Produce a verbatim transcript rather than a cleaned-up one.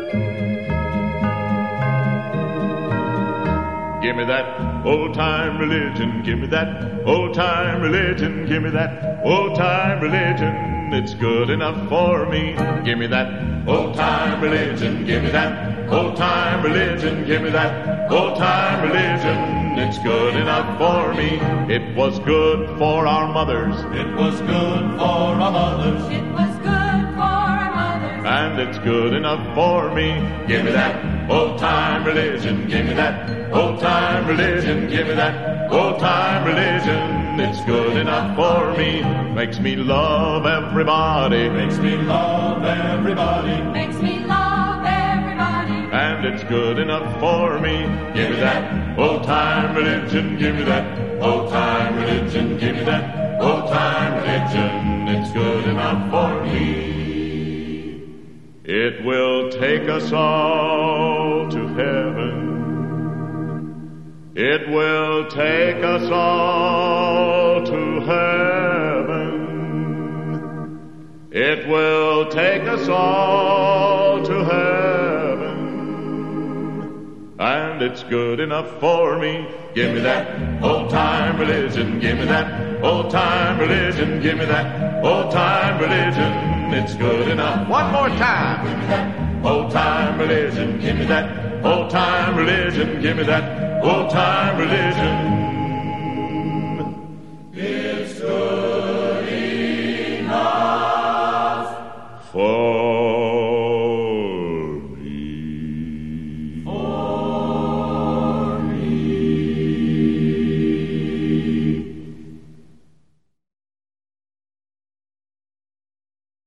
Give me that old-time religion, give me that old-time religion, give me that old-time religion, it's good enough for me. Give me that old-time religion, give me that old-time religion, give me that old-time religion, it's good enough for me. It was good for our mothers, it was good for our mothers, it was good for our mothers, and it's good enough for me. Give me that old-time religion, give me that old-time religion, give me that old-time religion, it's good enough for me. Makes me love everybody, makes me love everybody, makes me love everybody, and it's good enough for me. Give me that old-time religion, give me that old-time religion, give me that old-time religion, it's good enough for me. It will take us all to heaven. It will take us all to heaven. It will take us all to heaven. And it's good enough for me. Give me that old-time religion. Give me that old-time religion. Give me that old-time religion. It's good enough. One more time. Give me that old-time religion. Give me that old-time religion. Give me that old-time religion.